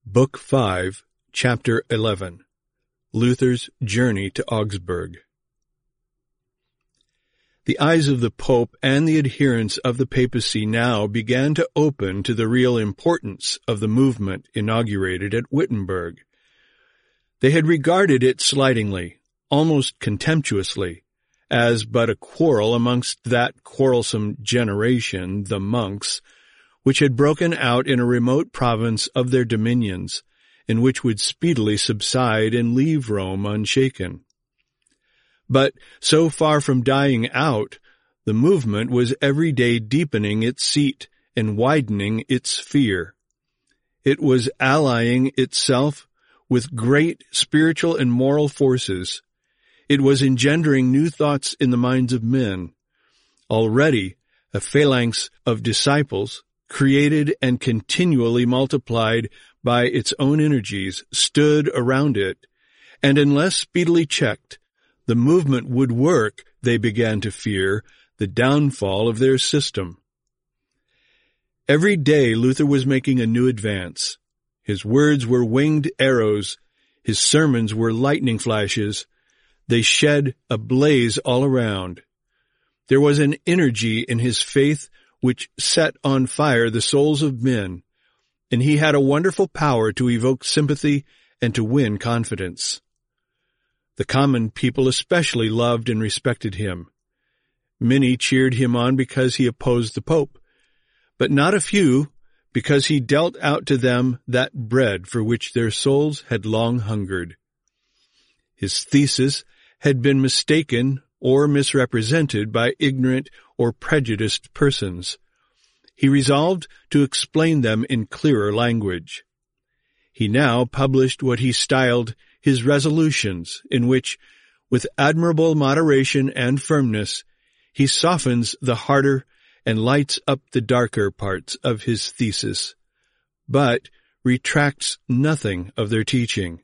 Book 5, Chapter 11. Luther's Journey to Augsburg. The eyes of the Pope and the adherents of the papacy now began to open to the real importance of the movement inaugurated at Wittenberg. They had regarded it slightingly, almost contemptuously, as but a quarrel amongst that quarrelsome generation, the monks, which had broken out in a remote province of their dominions, and which would speedily subside and leave Rome unshaken. But so far from dying out, the movement was every day deepening its seat and widening its sphere. It was allying itself with great spiritual and moral forces. It was engendering new thoughts in the minds of men. Already, a phalanx of disciples, created and continually multiplied by its own energies, stood around it, and unless speedily checked, the movement would work, they began to fear, the downfall of their system. Every day Luther was making a new advance. His words were winged arrows, his sermons were lightning flashes. They shed a blaze all around. There was an energy in his faith which set on fire the souls of men, and he had a wonderful power to evoke sympathy and to win confidence. The common people especially loved and respected him. Many cheered him on because he opposed the Pope, but not a few because he dealt out to them that bread for which their souls had long hungered. His theses had been mistaken or misrepresented by ignorant or prejudiced persons. He resolved to explain them in clearer language. He now published what he styled his resolutions, in which, with admirable moderation and firmness, he softens the harder and lights up the darker parts of his thesis, but retracts nothing of their teaching.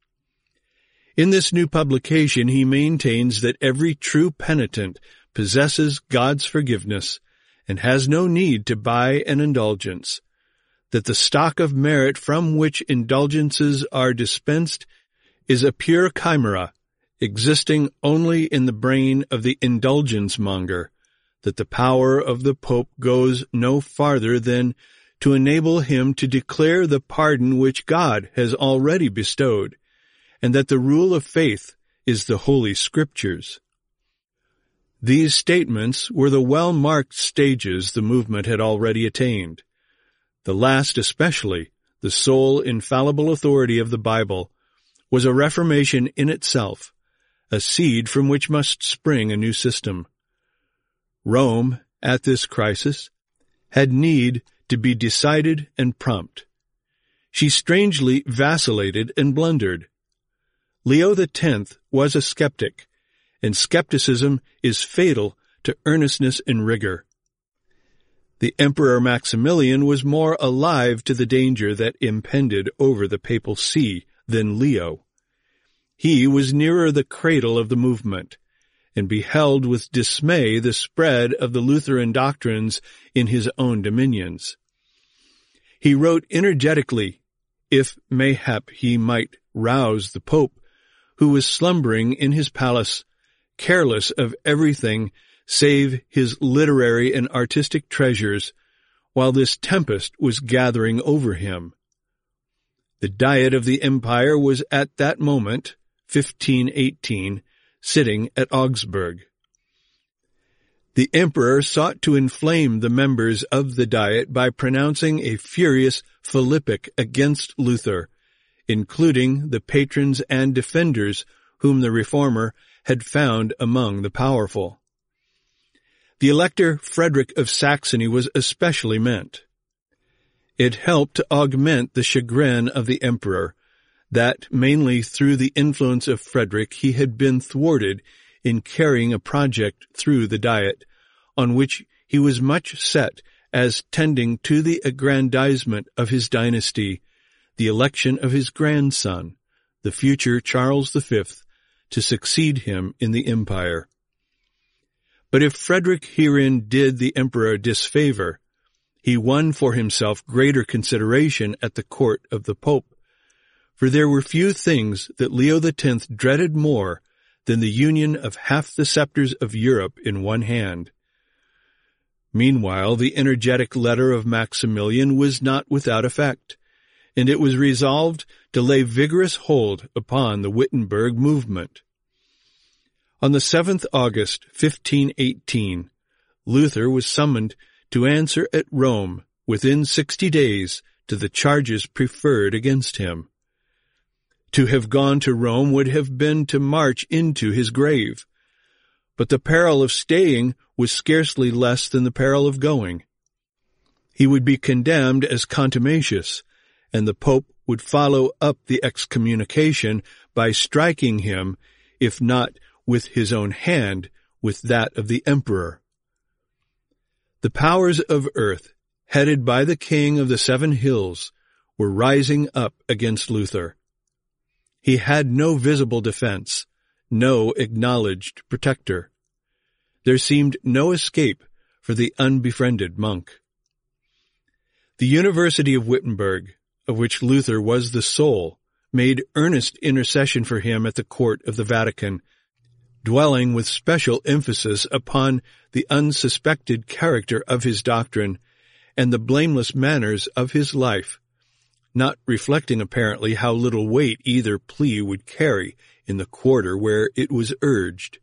In this new publication he maintains that every true penitent possesses God's forgiveness and has no need to buy an indulgence, that the stock of merit from which indulgences are dispensed is a pure chimera, existing only in the brain of the indulgence-monger, that the power of the Pope goes no farther than to enable him to declare the pardon which God has already bestowed, and that the rule of faith is the Holy Scriptures. These statements were the well-marked stages the movement had already attained. The last especially, the sole infallible authority of the Bible, was a reformation in itself, a seed from which must spring a new system. Rome, at this crisis, had need to be decided and prompt. She strangely vacillated and blundered. Leo X was a skeptic, and skepticism is fatal to earnestness and rigor. The Emperor Maximilian was more alive to the danger that impended over the papal see than Leo. He was nearer the cradle of the movement, and beheld with dismay the spread of the Lutheran doctrines in his own dominions. He wrote energetically, if mayhap he might rouse the Pope, who was slumbering in his palace, careless of everything save his literary and artistic treasures, while this tempest was gathering over him. The Diet of the Empire was at that moment, 1518, sitting at Augsburg. The emperor sought to inflame the members of the Diet by pronouncing a furious philippic against Luther, including the patrons and defenders whom the reformer had found among the powerful. The Elector Frederick of Saxony was especially meant. It helped to augment the chagrin of the emperor, that mainly through the influence of Frederick he had been thwarted in carrying a project through the Diet, on which he was much set as tending to the aggrandizement of his dynasty, the election of his grandson, the future Charles V, to succeed him in the empire. But if Frederick herein did the emperor disfavor, He won for himself greater consideration at the court of the Pope, for there were few things that Leo X dreaded more than the union of half the scepters of Europe in one hand. Meanwhile, the energetic letter of Maximilian was not without effect, and it was resolved to lay vigorous hold upon the Wittenberg movement. On the 7th August, 1518, Luther was summoned to answer at Rome within 60 days to the charges preferred against him. To have gone to Rome would have been to march into his grave, but the peril of staying was scarcely less than the peril of going. He would be condemned as contumacious, and the Pope would follow up the excommunication by striking him, if not with his own hand, with that of the emperor. The powers of earth, headed by the King of the Seven Hills, were rising up against Luther. He had no visible defense, no acknowledged protector. There seemed no escape for the unbefriended monk. The University of Wittenberg, of which Luther was the soul, made earnest intercession for him at the court of the Vatican, dwelling with special emphasis upon the unsuspected character of his doctrine and the blameless manners of his life, not reflecting apparently how little weight either plea would carry in the quarter where it was urged.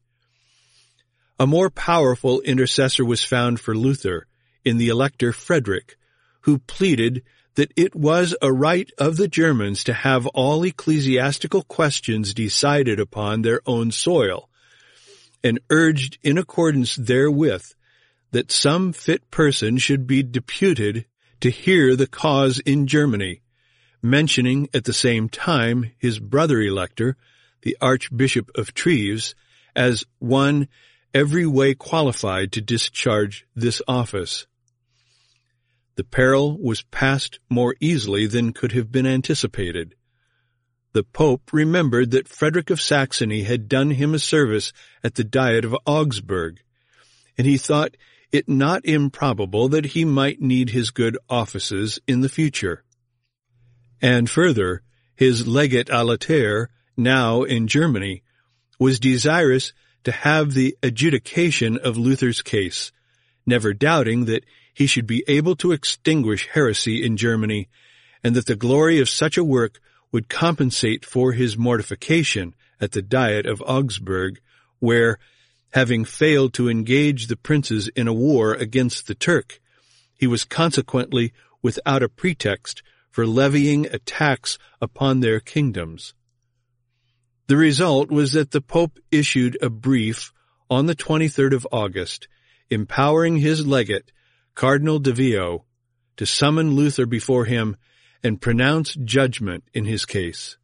A more powerful intercessor was found for Luther in the Elector Frederick, who pleaded that it was a right of the Germans to have all ecclesiastical questions decided upon their own soil, and urged in accordance therewith that some fit person should be deputed to hear the cause in Germany, mentioning at the same time his brother elector, the Archbishop of Treves, as one every way qualified to discharge this office. The peril was passed more easily than could have been anticipated. The Pope remembered that Frederick of Saxony had done him a service at the Diet of Augsburg, and he thought it not improbable that he might need his good offices in the future. And further, his legate à latere, now in Germany, was desirous to have the adjudication of Luther's case, never doubting that he should be able to extinguish heresy in Germany, and that the glory of such a work would compensate for his mortification at the Diet of Augsburg, where, having failed to engage the princes in a war against the Turk, he was consequently without a pretext for levying a tax upon their kingdoms. The result was that the Pope issued a brief on the 23rd of August, empowering his legate, Cardinal de Vio, to summon Luther before him and pronounce judgment in his case.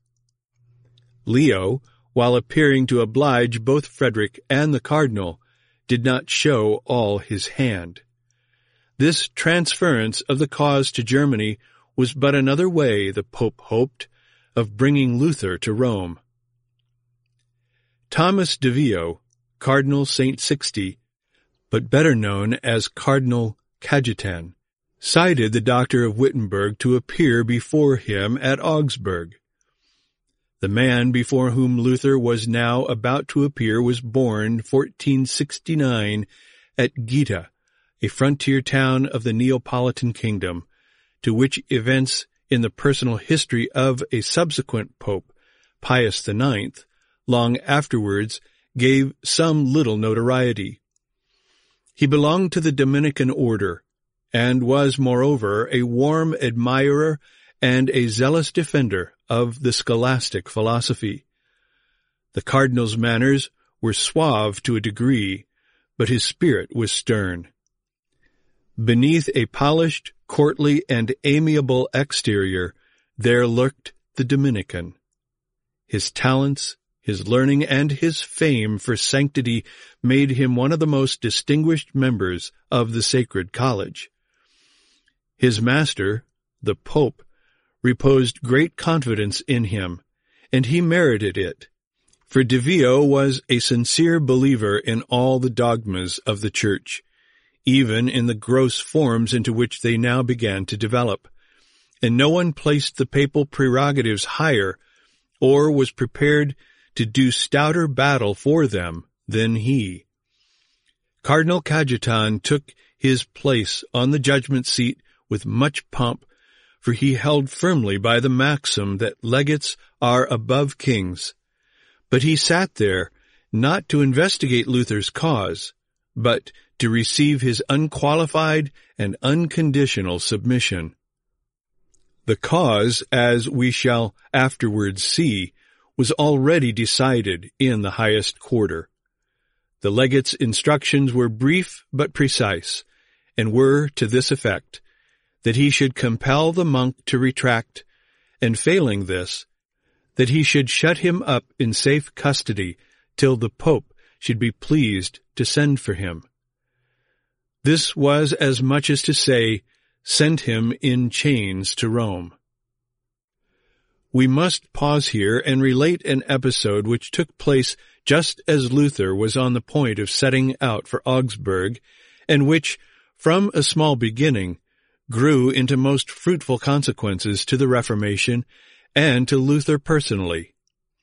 Leo, while appearing to oblige both Frederick and the cardinal, did not show all his hand. This transference of the cause to Germany was but another way, the Pope hoped, of bringing Luther to Rome. Thomas de Vio, Cardinal St. Sixty, but better known as Cardinal Cajetan, cited the doctor of Wittenberg to appear before him at Augsburg. The man before whom Luther was now about to appear was born 1469 at Gaeta, a frontier town of the Neapolitan kingdom, to which events in the personal history of a subsequent pope, Pius IX, long afterwards gave some little notoriety. He belonged to the Dominican order, and was, moreover, a warm admirer and a zealous defender of the scholastic philosophy. The cardinal's manners were suave to a degree, but his spirit was stern. Beneath a polished, courtly, and amiable exterior, there lurked the Dominican. His talents, his learning, and his fame for sanctity made him one of the most distinguished members of the Sacred College. His master, the Pope, reposed great confidence in him, and he merited it, for de Vio was a sincere believer in all the dogmas of the Church, even in the gross forms into which they now began to develop, and no one placed the papal prerogatives higher or was prepared to do stouter battle for them than he. Cardinal Cajetan took his place on the judgment seat with much pomp, for he held firmly by the maxim that legates are above kings. But he sat there not to investigate Luther's cause, but to receive his unqualified and unconditional submission. The cause, as we shall afterwards see, was already decided in the highest quarter. The legate's instructions were brief but precise, and were to this effect, that he should compel the monk to retract, and failing this, that he should shut him up in safe custody till the Pope should be pleased to send for him. This was as much as to say, send him in chains to Rome. We must pause here and relate an episode which took place just as Luther was on the point of setting out for Augsburg, and which, from a small beginning, grew into most fruitful consequences to the Reformation and to Luther personally.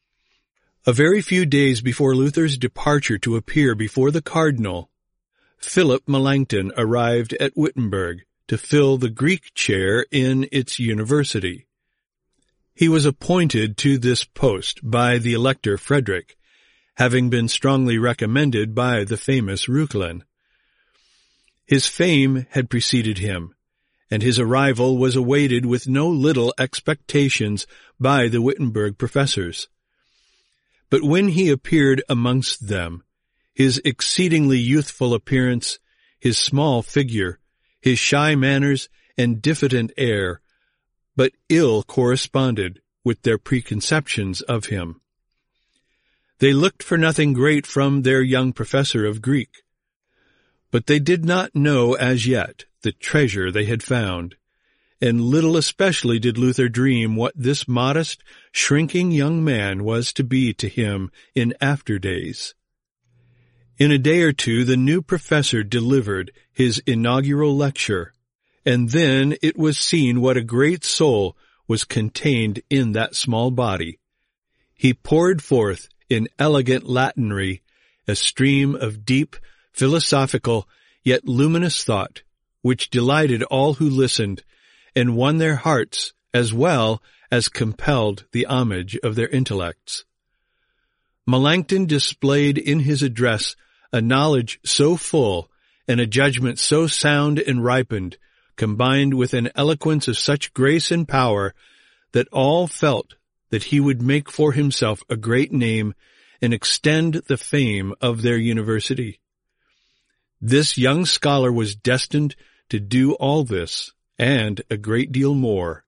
A very few days before Luther's departure to appear before the cardinal, Philip Melanchthon arrived at Wittenberg to fill the Greek chair in its university. He was appointed to this post by the Elector Frederick, having been strongly recommended by the famous Reuchlin. His fame had preceded him, and his arrival was awaited with no little expectations by the Wittenberg professors. But when he appeared amongst them, his exceedingly youthful appearance, his small figure, his shy manners and diffident air, but ill corresponded with their preconceptions of him. They looked for nothing great from their young professor of Greek, but they did not know as yet the treasure they had found, and little especially did Luther dream what this modest, shrinking young man was to be to him in after days. In a day or two the new professor delivered his inaugural lecture, and then it was seen what a great soul was contained in that small body. He poured forth in elegant Latinry a stream of deep, philosophical, yet luminous thought, which delighted all who listened, and won their hearts as well as compelled the homage of their intellects. Melanchthon displayed in his address a knowledge so full and a judgment so sound and ripened, combined with an eloquence of such grace and power, that all felt that he would make for himself a great name and extend the fame of their university. This young scholar was destined to do all this, and a great deal more.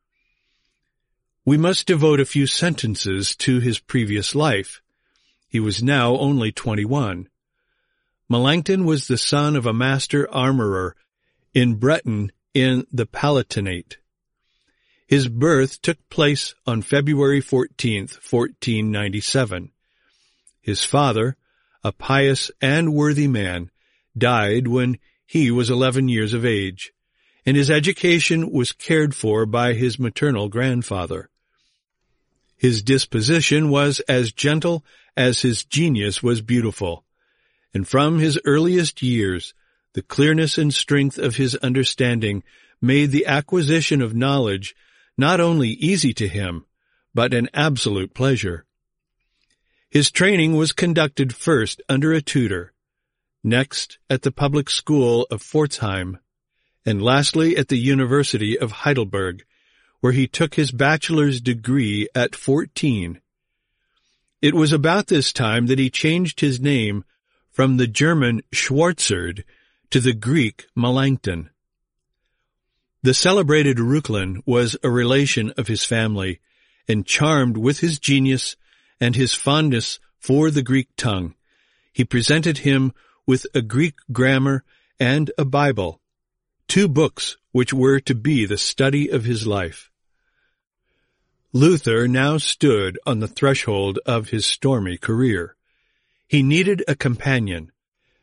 We must devote a few sentences to his previous life. He was now only 21. Melanchthon was the son of a master armorer in Breton in the Palatinate. His birth took place on February 14th, 1497. His father, a pious and worthy man, died when he was 11 years of age, and his education was cared for by his maternal grandfather. His disposition was as gentle as his genius was beautiful, and from his earliest years the clearness and strength of his understanding made the acquisition of knowledge not only easy to him, but an absolute pleasure. His training was conducted first under a tutor, next at the public school of Pforzheim, and lastly at the University of Heidelberg, where he took his bachelor's degree at 14. It was about this time that he changed his name from the German Schwarzerd to the Greek Melanchthon. The celebrated Reuchlin was a relation of his family, and charmed with his genius and his fondness for the Greek tongue, he presented him with a Greek grammar and a Bible, 2 books which were to be the study of his life. Luther now stood on the threshold of his stormy career. He needed a companion,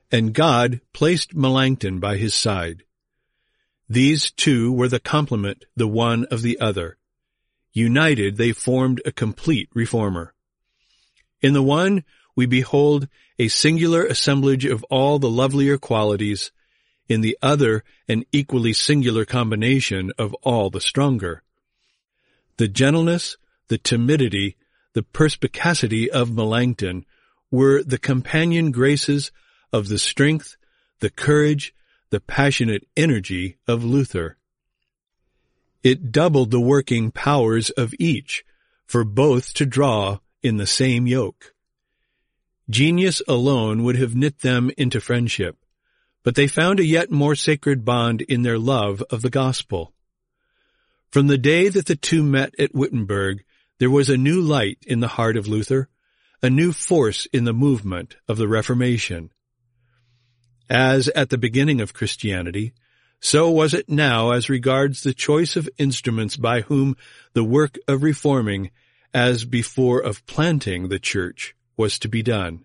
and God placed Melanchthon by his side. These two were the complement the one of the other. United, they formed a complete reformer. In the one, we behold a singular assemblage of all the lovelier qualities, in the other an equally singular combination of all the stronger. The gentleness, the timidity, the perspicacity of Melanchthon were the companion graces of the strength, the courage, the passionate energy of Luther. It doubled the working powers of each, for both to draw in the same yoke. Genius alone would have knit them into friendship, but they found a yet more sacred bond in their love of the gospel. From the day that the two met at Wittenberg, there was a new light in the heart of Luther, a new force in the movement of the Reformation. As at the beginning of Christianity, so was it now as regards the choice of instruments by whom the work of reforming, as before of planting the church, was to be done.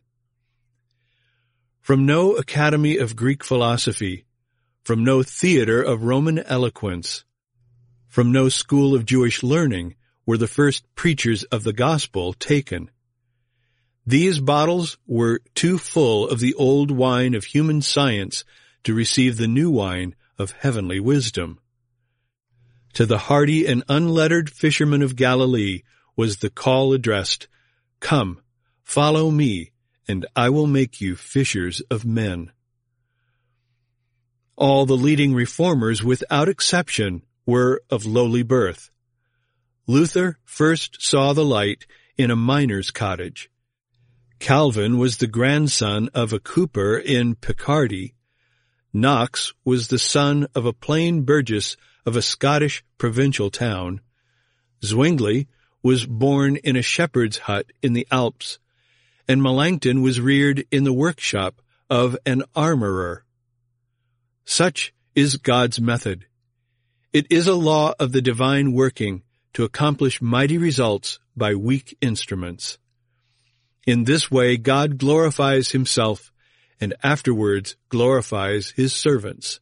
From no academy of Greek philosophy, from no theater of Roman eloquence, from no school of Jewish learning were the first preachers of the gospel taken. These bottles were too full of the old wine of human science to receive the new wine of heavenly wisdom. To the hardy and unlettered fishermen of Galilee was the call addressed, "Come, follow me, and I will make you fishers of men." All the leading reformers, without exception, were of lowly birth. Luther first saw the light in a miner's cottage. Calvin was the grandson of a cooper in Picardy. Knox was the son of a plain burgess of a Scottish provincial town. Zwingli was born in a shepherd's hut in the Alps, and Melanchthon was reared in the workshop of an armorer. Such is God's method. It is a law of the divine working to accomplish mighty results by weak instruments. In this way God glorifies himself and afterwards glorifies his servants.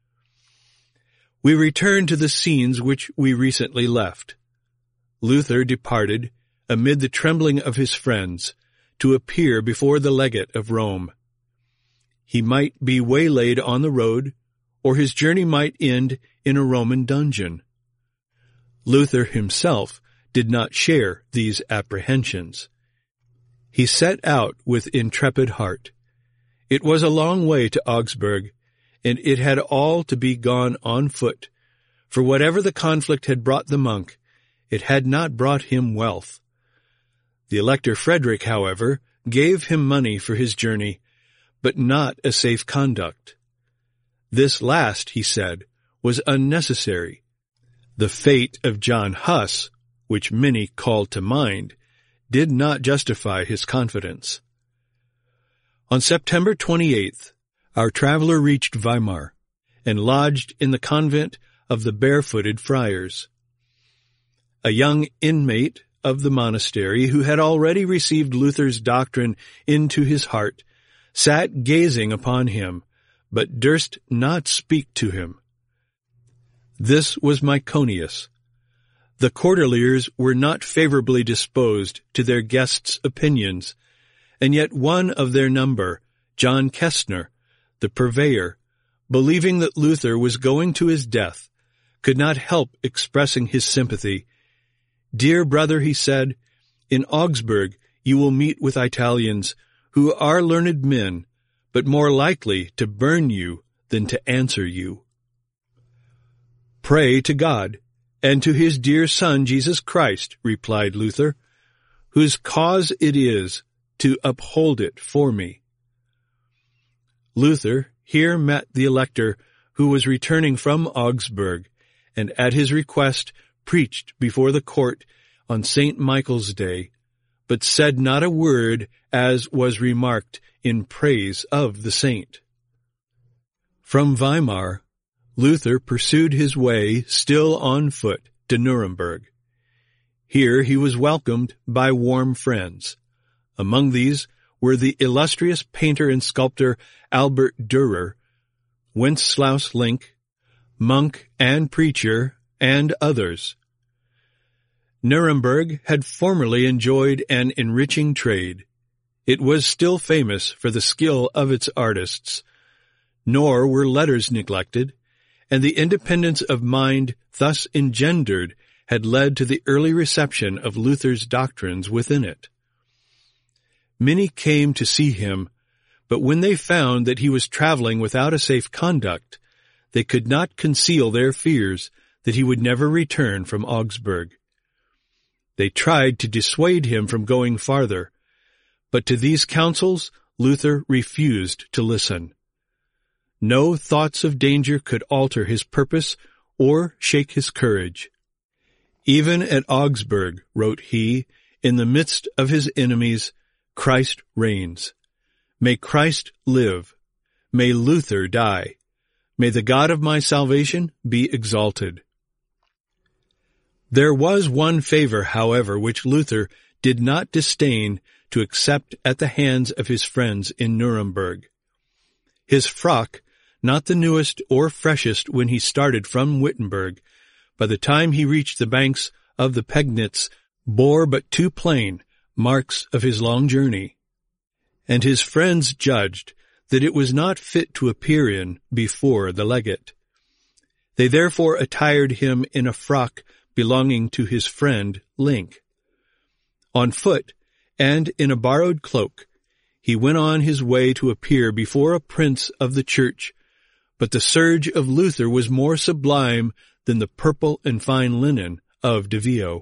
We return to the scenes which we recently left. Luther departed, amid the trembling of his friends, to appear before the legate of Rome. He might be waylaid on the road, or his journey might end in a Roman dungeon. Luther himself did not share these apprehensions. He set out with intrepid heart. It was a long way to Augsburg, and it had all to be gone on foot, for whatever the conflict had brought the monk, it had not brought him wealth. The Elector Frederick, however, gave him money for his journey, but not a safe conduct. This last, he said, was unnecessary. The fate of John Huss, which many called to mind, did not justify his confidence. On September 28th, our traveler reached Weimar and lodged in the convent of the Barefooted Friars. A young inmate of the monastery, who had already received Luther's doctrine into his heart, sat gazing upon him, but durst not speak to him. This was Myconius. The Cordeliers were not favorably disposed to their guest's opinions, and yet one of their number, John Kestner, the purveyor, believing that Luther was going to his death, could not help expressing his sympathy. "Dear brother," he said, "in Augsburg you will meet with Italians, who are learned men, but more likely to burn you than to answer you." "Pray to God, and to his dear Son Jesus Christ," replied Luther, "whose cause it is to uphold it for me." Luther here met the Elector, who was returning from Augsburg, and at his request preached before the court on St. Michael's Day, but said not a word, as was remarked, in praise of the saint. From Weimar, Luther pursued his way, still on foot, to Nuremberg. Here he was welcomed by warm friends. Among these were the illustrious painter and sculptor Albert Dürer, Wenceslaus Link, monk and preacher, and others. Nuremberg had formerly enjoyed an enriching trade. It was still famous for the skill of its artists. Nor were letters neglected, and the independence of mind thus engendered had led to the early reception of Luther's doctrines within it. Many came to see him, but when they found that he was traveling without a safe conduct, they could not conceal their fears that he would never return from Augsburg. They tried to dissuade him from going farther, but to these counsels Luther refused to listen. No thoughts of danger could alter his purpose or shake his courage. Even at Augsburg, wrote he, in the midst of his enemies, Christ reigns. May Christ live. May Luther die. May the God of my salvation be exalted. There was one favor, however, which Luther did not disdain to accept at the hands of his friends in Nuremberg. His frock, not the newest or freshest when he started from Wittenberg, by the time he reached the banks of the Pegnitz, bore but too plain marks of his long journey. And his friends judged that it was not fit to appear in before the legate. They therefore attired him in a frock belonging to his friend Link. On foot, and in a borrowed cloak, he went on his way to appear before a prince of the church, but the serge of Luther was more sublime than the purple and fine linen of De Vio.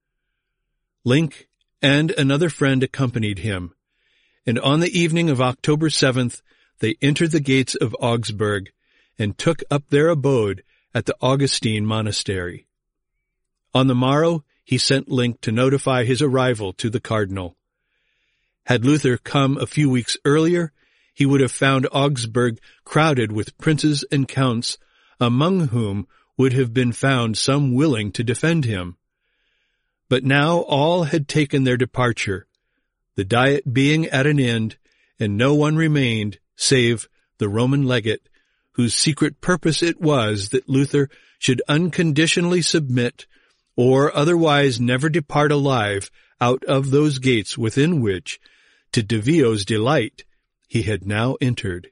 Link and another friend accompanied him, and on the evening of October 7th they entered the gates of Augsburg and took up their abode at the Augustine monastery. On the morrow he sent Link to notify his arrival to the cardinal. Had Luther come a few weeks earlier, he would have found Augsburg crowded with princes and counts, among whom would have been found some willing to defend him. But now all had taken their departure, the diet being at an end, and no one remained save the Roman legate, whose secret purpose it was that Luther should unconditionally submit, or otherwise never depart alive out of those gates within which, to De Vio's delight, he had now entered.